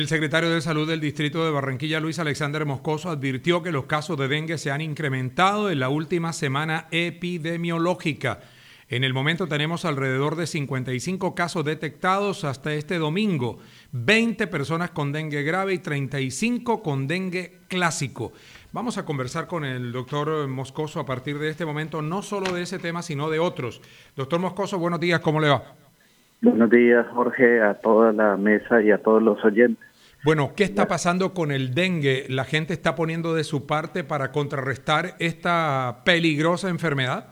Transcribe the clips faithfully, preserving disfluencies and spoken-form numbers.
El secretario de Salud del Distrito de Barranquilla, Luis Alexander Moscoso, advirtió que los casos de dengue se han incrementado en la última semana epidemiológica. En el momento tenemos alrededor de cincuenta y cinco casos detectados hasta este domingo, veinte personas con dengue grave y treinta y cinco con dengue clásico. Vamos a conversar con el doctor Moscoso a partir de este momento, no solo de ese tema, sino de otros. Doctor Moscoso, buenos días, ¿cómo le va? Buenos días, Jorge, a toda la mesa y a todos los oyentes. Bueno, ¿qué está pasando con el dengue? ¿La gente está poniendo de su parte para contrarrestar esta peligrosa enfermedad?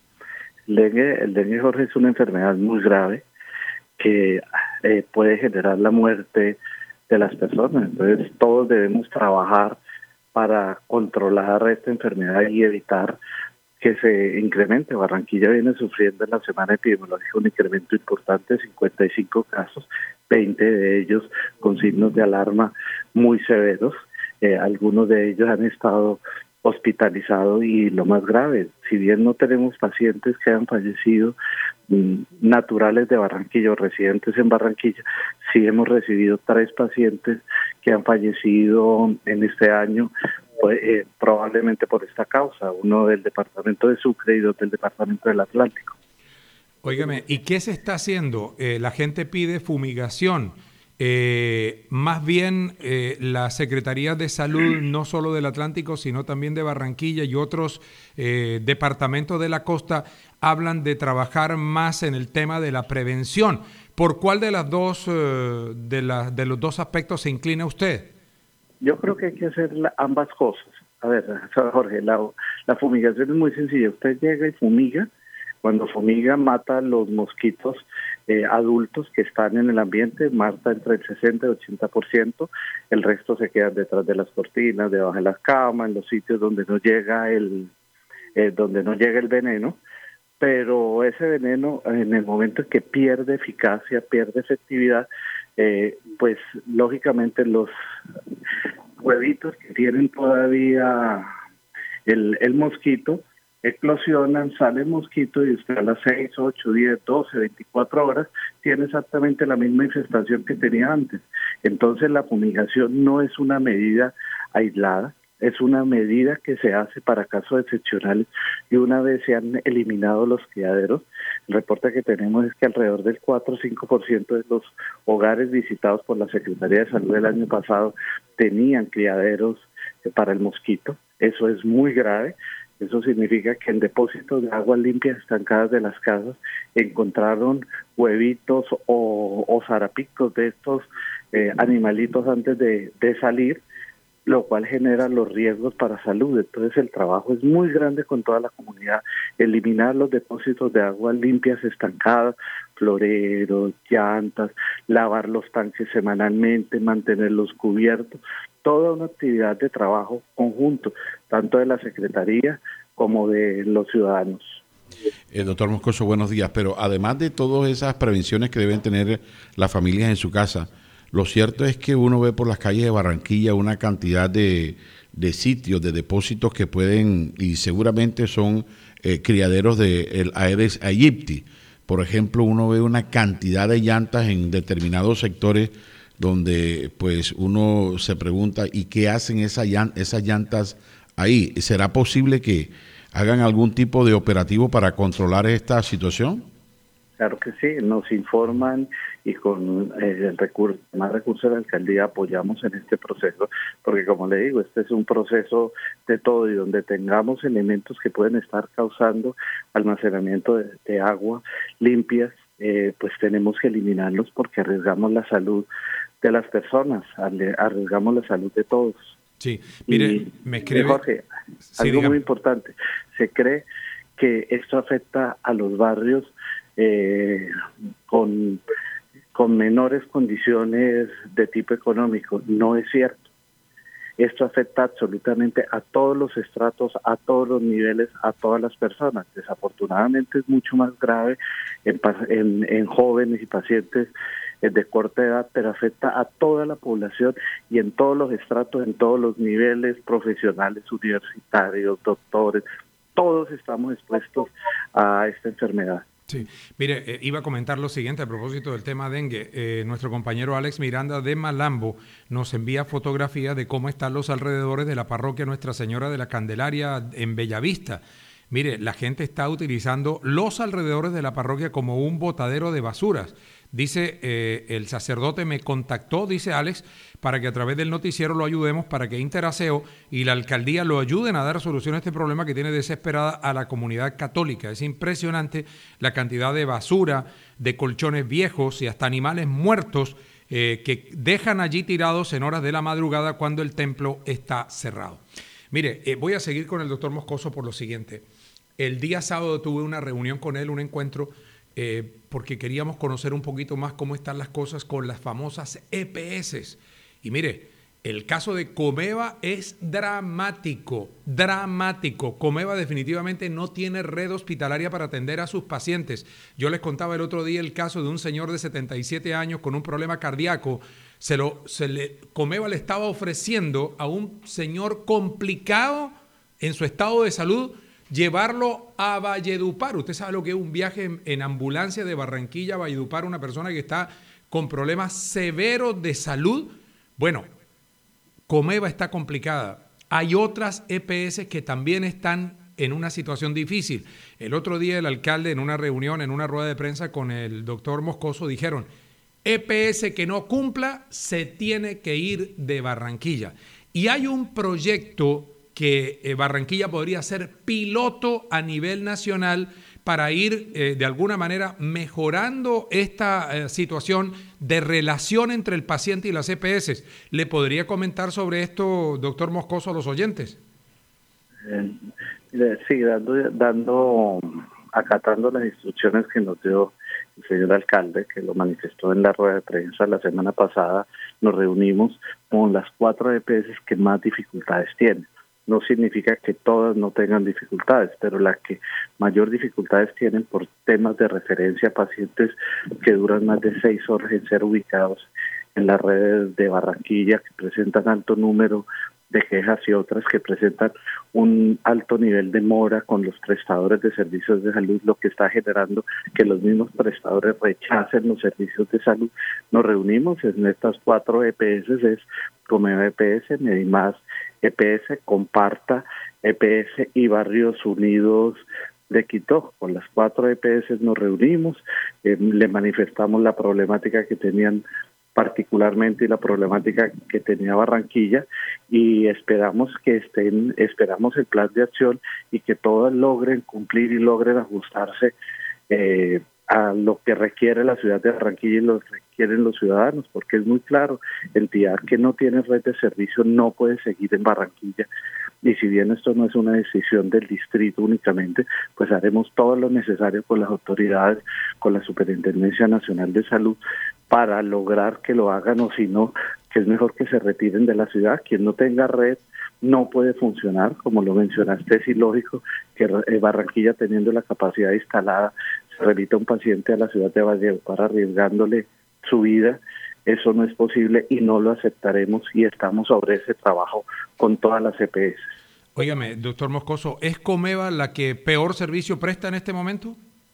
El dengue, el dengue, Jorge, es una enfermedad muy grave que eh, puede generar la muerte de las personas. Entonces, todos debemos trabajar para controlar esta enfermedad y evitar que se incremente. Barranquilla viene sufriendo en la semana epidemiológica un incremento importante de cincuenta y cinco casos, veinte de ellos con signos de alarma muy severos. Eh, algunos de ellos han estado hospitalizados y lo más grave, si bien no tenemos pacientes que han fallecido mmm, naturales de Barranquilla o residentes en Barranquilla, sí hemos recibido tres pacientes que han fallecido en este año, pues, eh, probablemente por esta causa, uno del departamento de Sucre y dos del departamento del Atlántico. Óigame, ¿y qué se está haciendo? Eh, la gente pide fumigación. Eh, más bien eh, la Secretaría de Salud, no solo del Atlántico, sino también de Barranquilla y otros eh, departamentos de la costa, hablan de trabajar más en el tema de la prevención. ¿Por cuál de las dos eh, de, la, de los dos aspectos se inclina usted? Yo creo que hay que hacer la, ambas cosas. A ver, Jorge, la, la fumigación es muy sencilla. Usted llega y fumiga. Cuando fumiga, mata los mosquitos eh, adultos que están en el ambiente, mata entre el sesenta y ochenta por ciento. El resto se quedan detrás de las cortinas, debajo de las camas, en los sitios donde no llega el, eh, donde no llega el veneno. Pero ese veneno, en el momento en que pierde eficacia, pierde efectividad, eh, pues lógicamente los huevitos que tienen todavía el, el mosquito eclosionan, sale el mosquito y usted a las seis, ocho, diez, doce, veinticuatro horas tiene exactamente la misma infestación que tenía antes. Entonces la fumigación no es una medida aislada, es una medida que se hace para casos excepcionales y una vez se han eliminado los criaderos, el reporte que tenemos es que alrededor del cuatro o cinco por ciento de los hogares visitados por la Secretaría de Salud el año pasado tenían criaderos para el mosquito. Eso es muy grave. Eso significa que en depósitos de aguas limpias estancadas de las casas encontraron huevitos o, o zarapicos de estos eh, animalitos antes de, de salir, lo cual genera los riesgos para salud. Entonces el trabajo es muy grande con toda la comunidad, eliminar los depósitos de aguas limpias estancadas, floreros, llantas, lavar los tanques semanalmente, mantenerlos cubiertos, toda una actividad de trabajo conjunto, tanto de la Secretaría como de los ciudadanos. Eh, doctor Moscoso, buenos días, pero además de todas esas prevenciones que deben tener las familias en su casa, lo cierto es que uno ve por las calles de Barranquilla una cantidad de, de sitios, de depósitos que pueden, y seguramente son eh, criaderos de el Aedes aegypti. Por ejemplo, uno ve una cantidad de llantas en determinados sectores donde pues uno se pregunta, ¿y qué hacen esas esas llantas ahí? ¿Será posible que hagan algún tipo de operativo para controlar esta situación? Claro que sí, nos informan y con eh, el recurso, más recursos de la alcaldía apoyamos en este proceso, porque como le digo, este es un proceso de todo y donde tengamos elementos que pueden estar causando almacenamiento de, de agua limpias, eh, pues tenemos que eliminarlos porque arriesgamos la salud de las personas, arriesgamos la salud de todos. Sí, mire, y, me escribe... Jorge, sí, algo dígame. muy importante, se cree que esto afecta a los barrios eh, con, con menores condiciones de tipo económico. No es cierto. Esto afecta absolutamente a todos los estratos, a todos los niveles, a todas las personas. Desafortunadamente es mucho más grave en, en, en jóvenes y pacientes de corta edad, pero afecta a toda la población y en todos los estratos, en todos los niveles profesionales, universitarios, doctores, todos estamos expuestos a esta enfermedad. Sí, mire, eh, iba a comentar lo siguiente a propósito del tema dengue. Eh, nuestro compañero Alex Miranda de Malambo nos envía fotografías de cómo están los alrededores de la parroquia Nuestra Señora de la Candelaria en Bellavista. Mire, la gente está utilizando los alrededores de la parroquia como un botadero de basuras. Dice, eh, el sacerdote me contactó, dice Alex, para que a través del noticiero lo ayudemos, para que Interaseo y la alcaldía lo ayuden a dar solución a este problema que tiene desesperada a la comunidad católica. Es impresionante la cantidad de basura, de colchones viejos y hasta animales muertos eh, que dejan allí tirados en horas de la madrugada cuando el templo está cerrado. Mire, eh, voy a seguir con el doctor Moscoso por lo siguiente. El día sábado tuve una reunión con él, un encuentro, eh, porque queríamos conocer un poquito más cómo están las cosas con las famosas E P S. Y mire, el caso de Comeva es dramático, dramático. Comeva definitivamente no tiene red hospitalaria para atender a sus pacientes. Yo les contaba el otro día el caso de un señor de setenta y siete años con un problema cardíaco. Se lo, se le, Comeva le estaba ofreciendo a un señor complicado en su estado de salud llevarlo a Valledupar. Usted sabe lo que es un viaje en, en ambulancia de Barranquilla a Valledupar, una persona que está con problemas severos de salud. Bueno, Comeva está complicada. Hay otras E P S que también están en una situación difícil. El otro día el alcalde en una reunión, en una rueda de prensa con el doctor Moscoso, dijeron, E P S que no cumpla se tiene que ir de Barranquilla. Y hay un proyecto que eh, Barranquilla podría ser piloto a nivel nacional para ir eh, de alguna manera mejorando esta eh, situación de relación entre el paciente y las E P S. ¿Le podría comentar sobre esto, doctor Moscoso, a los oyentes? Eh, sí, dando, dando, acatando las instrucciones que nos dio el señor alcalde, que lo manifestó en la rueda de prensa la semana pasada, nos reunimos con las cuatro E P S que más dificultades tienen. No significa que todas no tengan dificultades, pero las que mayor dificultades tienen por temas de referencia a pacientes que duran más de seis horas en ser ubicados en las redes de Barranquilla, que presentan alto número de quejas y otras que presentan un alto nivel de mora con los prestadores de servicios de salud, lo que está generando que los mismos prestadores rechacen los servicios de salud. Nos reunimos en estas cuatro E P S, es Comeva E P S, Medimás E P S, Comparta E P S y Barrios Unidos de Quito. Con las cuatro E P S nos reunimos, eh, le manifestamos la problemática que tenían particularmente y la problemática que tenía Barranquilla, y esperamos que estén, esperamos el plan de acción y que todas logren cumplir y logren ajustarse eh, a lo que requiere la ciudad de Barranquilla y lo que requieren los ciudadanos, porque es muy claro, entidad que no tiene red de servicio no puede seguir en Barranquilla. Y si bien esto no es una decisión del distrito únicamente, pues haremos todo lo necesario con las autoridades, con la Superintendencia Nacional de Salud, para lograr que lo hagan, o si no, que es mejor que se retiren de la ciudad. Quien no tenga red no puede funcionar, como lo mencionaste, es ilógico que Barranquilla, teniendo la capacidad instalada, se remita un paciente a la ciudad de Valledupar arriesgándole su vida. Eso no es posible y no lo aceptaremos, y estamos sobre ese trabajo con todas las E P S. Óigame, doctor Moscoso, ¿es Comeva la que peor servicio presta en este momento?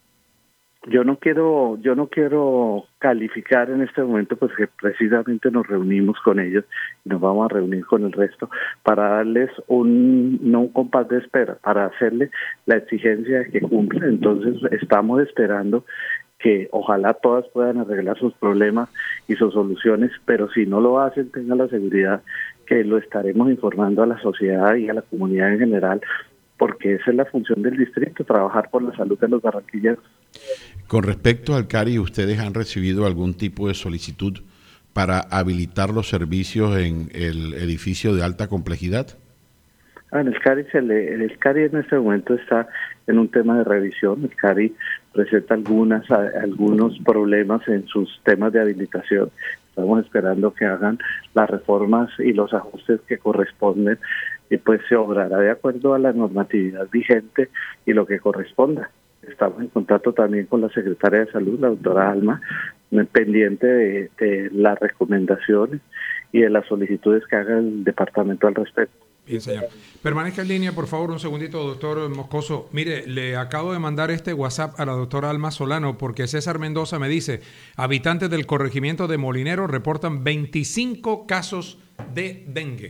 Yo no quiero, yo no quiero calificar en este momento, pues que precisamente nos reunimos con ellos y nos vamos a reunir con el resto para darles un, no un compás de espera, para hacerle la exigencia de que cumpla. Entonces estamos esperando que ojalá todas puedan arreglar sus problemas y sus soluciones, pero si no lo hacen, tengan la seguridad que lo estaremos informando a la sociedad y a la comunidad en general, porque esa es la función del distrito, trabajar por la salud de los barranquilleros. Con respecto al CARI, ¿ustedes han recibido algún tipo de solicitud para habilitar los servicios en el edificio de alta complejidad? Ah, el CARI, se le, el CARI en este momento está en un tema de revisión. El CARI presenta algunas, algunos problemas en sus temas de habilitación. Estamos esperando que hagan las reformas y los ajustes que corresponden, y pues se obrará de acuerdo a la normatividad vigente y lo que corresponda. Estamos en contacto también con la secretaria de Salud, la doctora Alma, pendiente de, de las recomendaciones y de las solicitudes que haga el departamento al respecto. Bien, señor. Permanezca en línea, por favor, un segundito, doctor Moscoso. Mire, le acabo de mandar este WhatsApp a la doctora Alma Solano porque César Mendoza me dice, habitantes del corregimiento de Molinero reportan veinticinco casos de dengue.